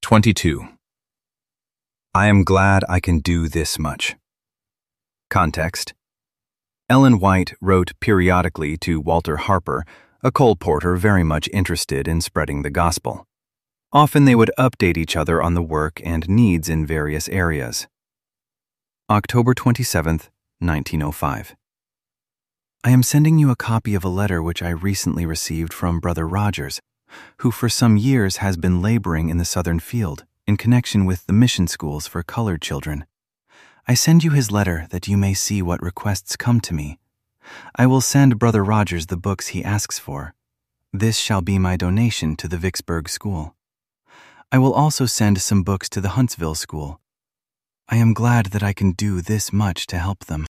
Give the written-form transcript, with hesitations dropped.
22. I am glad I can do this much. Context: Ellen White wrote periodically to Walter Harper, a colporteur very much interested in spreading the gospel. Often they would update each other on the work and needs in various areas. October 27, 1905. I am sending you a copy of a letter which I recently received from Brother Rogers, who for some years has been laboring in the southern field in connection with the mission schools for colored children. I send you his letter that you may see what requests come to me. I will send Brother Rogers the books he asks for. This shall be my donation to the Vicksburg school. I will also send some books to the Huntsville school. I am glad that I can do this much to help them.